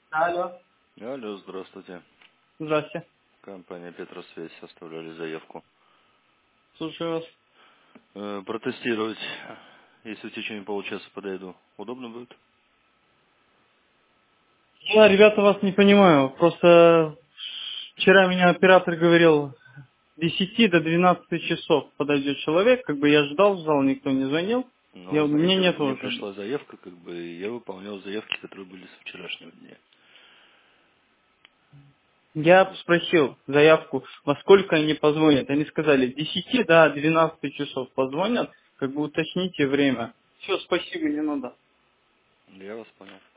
Алло. Алло, здравствуйте. Здрасте. Компания Петросвязь оставляли заявку. Слушаю вас. Протестировать, если в течение получаса подойду. Удобно будет? Я, ребята, вас не понимаю. Просто вчера меня оператор говорил, с 10 до 12 часов подойдет человек. Как бы я ждал, никто не звонил. Ну, Мне знаете, нет мне уже. пришла заявка, как бы, и я выполнял заявки, которые были с вчерашнего дня. Я спросил заявку, во сколько они позвонят. Они сказали, с 10 до 12 часов позвонят. Как бы уточните время. Все, спасибо, не надо. Я вас понял.